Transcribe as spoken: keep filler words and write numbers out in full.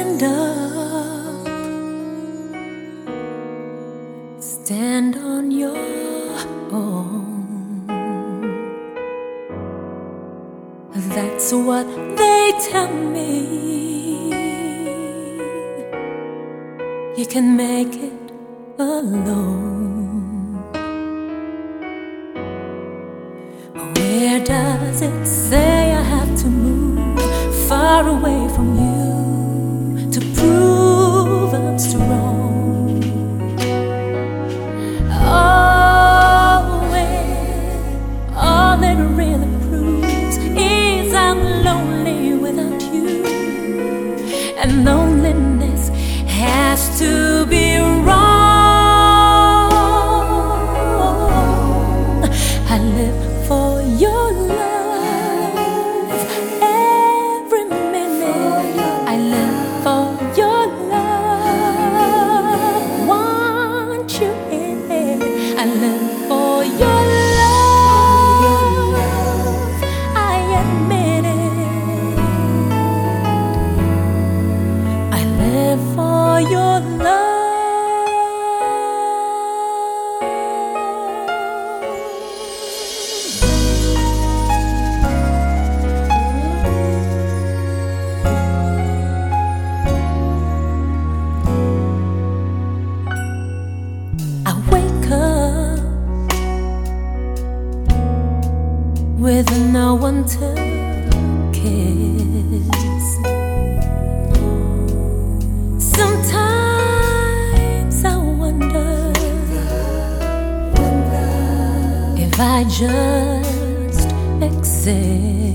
stand up, stand on your own. That's what they tell me. You can make it alone. Where does it say I have to move far away from you to prove I'm strong? Oh, where all it really proves is I'm lonely without you, and loneliness has to be wrong. I live for your love every minute. I live for your love. Want you here. I live for your love. I admit it. I live for your love. With no one to kiss. Sometimes I wonder if I just exist.